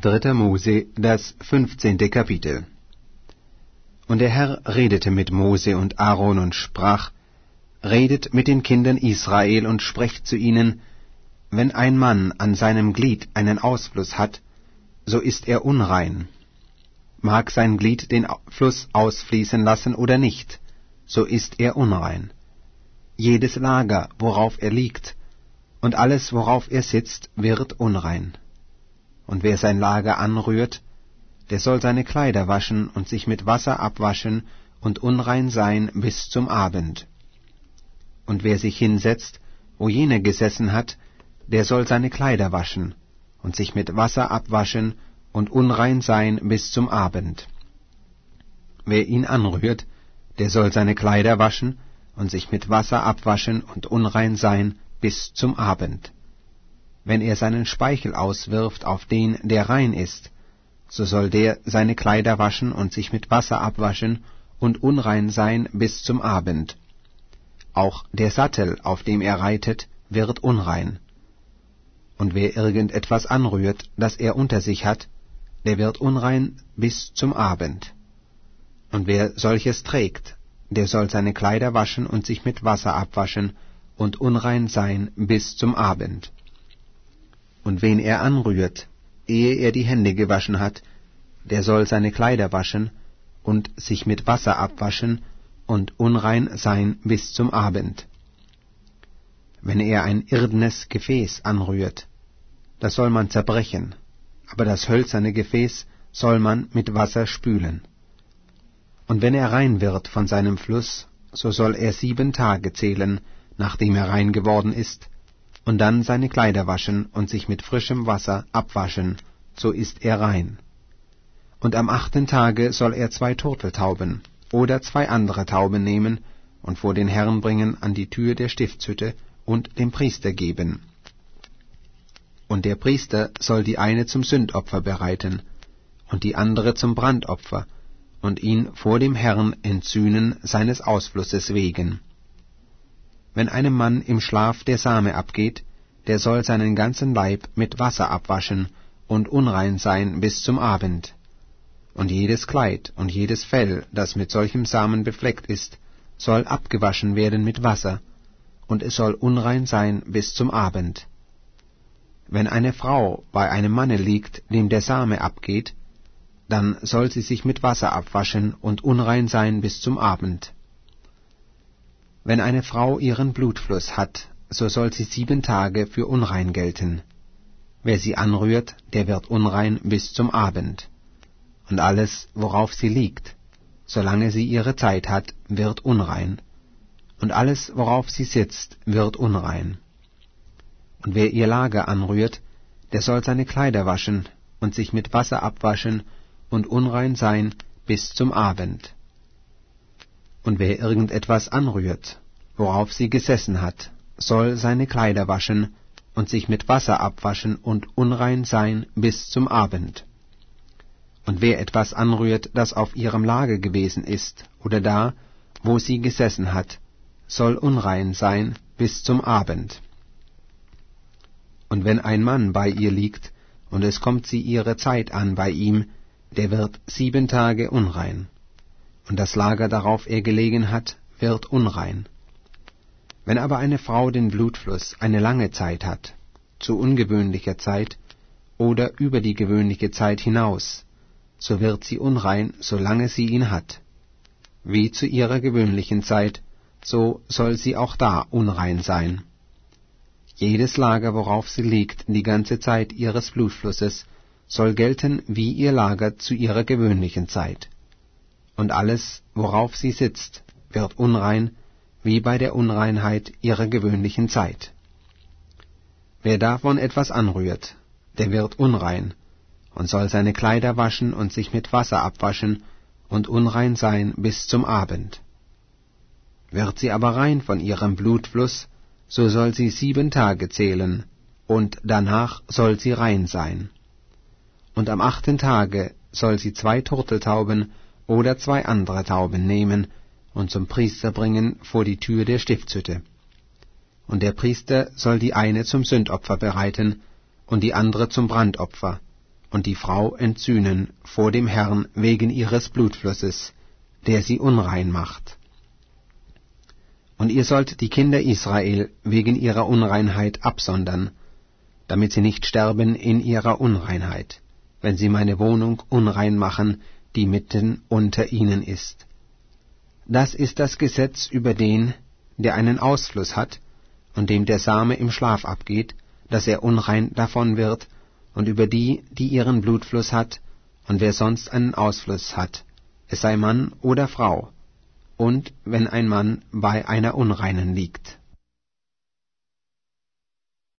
3. Mose, das 15. Kapitel. Und der Herr redete mit Mose und Aaron und sprach: Redet mit den Kindern Israel und sprecht zu ihnen: Wenn ein Mann an seinem Glied einen Ausfluss hat, so ist er unrein. Mag sein Glied den Fluss ausfließen lassen oder nicht, so ist er unrein. Jedes Lager, worauf er liegt, und alles, worauf er sitzt, wird unrein. Und wer sein Lager anrührt, der soll seine Kleider waschen und sich mit Wasser abwaschen und unrein sein bis zum Abend. Und wer sich hinsetzt, wo jener gesessen hat, der soll seine Kleider waschen und sich mit Wasser abwaschen und unrein sein bis zum Abend. Wer ihn anrührt, der soll seine Kleider waschen und sich mit Wasser abwaschen und unrein sein bis zum Abend. Wenn er seinen Speichel auswirft auf den, der rein ist, so soll der seine Kleider waschen und sich mit Wasser abwaschen und unrein sein bis zum Abend. Auch der Sattel, auf dem er reitet, wird unrein. Und wer irgendetwas anrührt, das er unter sich hat, der wird unrein bis zum Abend. Und wer solches trägt, der soll seine Kleider waschen und sich mit Wasser abwaschen und unrein sein bis zum Abend. Und wen er anrührt, ehe er die Hände gewaschen hat, der soll seine Kleider waschen und sich mit Wasser abwaschen und unrein sein bis zum Abend. Wenn er ein irdenes Gefäß anrührt, das soll man zerbrechen, aber das hölzerne Gefäß soll man mit Wasser spülen. Und wenn er rein wird von seinem Fluss, so soll er 7 Tage zählen, nachdem er rein geworden ist, und dann seine Kleider waschen und sich mit frischem Wasser abwaschen, so ist er rein. Und am 8. Tage soll er 2 Turteltauben oder 2 andere Tauben nehmen und vor den Herrn bringen an die Tür der Stiftshütte und dem Priester geben. Und der Priester soll die eine zum Sündopfer bereiten und die andere zum Brandopfer und ihn vor dem Herrn entsühnen seines Ausflusses wegen. Wenn einem Mann im Schlaf der Same abgeht, der soll seinen ganzen Leib mit Wasser abwaschen und unrein sein bis zum Abend. Und jedes Kleid und jedes Fell, das mit solchem Samen befleckt ist, soll abgewaschen werden mit Wasser, und es soll unrein sein bis zum Abend. Wenn eine Frau bei einem Manne liegt, dem der Same abgeht, dann soll sie sich mit Wasser abwaschen und unrein sein bis zum Abend. Wenn eine Frau ihren Blutfluss hat, so soll sie 7 Tage für unrein gelten. Wer sie anrührt, der wird unrein bis zum Abend. Und alles, worauf sie liegt, solange sie ihre Zeit hat, wird unrein. Und alles, worauf sie sitzt, wird unrein. Und wer ihr Lager anrührt, der soll seine Kleider waschen und sich mit Wasser abwaschen und unrein sein bis zum Abend. Und wer irgendetwas anrührt, worauf sie gesessen hat, soll seine Kleider waschen und sich mit Wasser abwaschen und unrein sein bis zum Abend. Und wer etwas anrührt, das auf ihrem Lager gewesen ist, oder da, wo sie gesessen hat, soll unrein sein bis zum Abend. Und wenn ein Mann bei ihr liegt, und es kommt sie ihre Zeit an bei ihm, der wird 7 Tage unrein. Und das Lager, darauf er gelegen hat, wird unrein. Wenn aber eine Frau den Blutfluss eine lange Zeit hat, zu ungewöhnlicher Zeit oder über die gewöhnliche Zeit hinaus, so wird sie unrein, solange sie ihn hat. Wie zu ihrer gewöhnlichen Zeit, so soll sie auch da unrein sein. Jedes Lager, worauf sie liegt, die ganze Zeit ihres Blutflusses, soll gelten wie ihr Lager zu ihrer gewöhnlichen Zeit. Und alles, worauf sie sitzt, wird unrein, wie bei der Unreinheit ihrer gewöhnlichen Zeit. Wer davon etwas anrührt, der wird unrein, und soll seine Kleider waschen und sich mit Wasser abwaschen und unrein sein bis zum Abend. Wird sie aber rein von ihrem Blutfluss, so soll sie 7 Tage zählen, und danach soll sie rein sein. Und am 8. Tage soll sie 2 Turteltauben oder 2 andere Tauben nehmen und zum Priester bringen vor die Tür der Stiftshütte. Und der Priester soll die eine zum Sündopfer bereiten und die andere zum Brandopfer und die Frau entsühnen vor dem Herrn wegen ihres Blutflusses, der sie unrein macht. Und ihr sollt die Kinder Israel wegen ihrer Unreinheit absondern, damit sie nicht sterben in ihrer Unreinheit, wenn sie meine Wohnung unrein machen, die mitten unter ihnen ist. Das ist das Gesetz über den, der einen Ausfluss hat, und dem der Same im Schlaf abgeht, dass er unrein davon wird, und über die, die ihren Blutfluss hat, und wer sonst einen Ausfluss hat, es sei Mann oder Frau, und wenn ein Mann bei einer Unreinen liegt.